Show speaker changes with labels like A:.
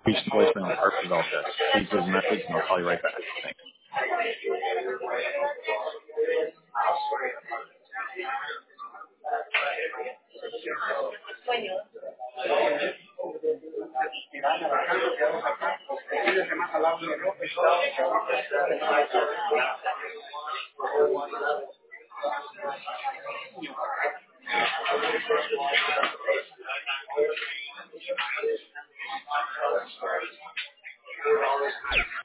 A: Reached voicemail. Art Velta. Please leave a message and I'll call you right back. Thanks.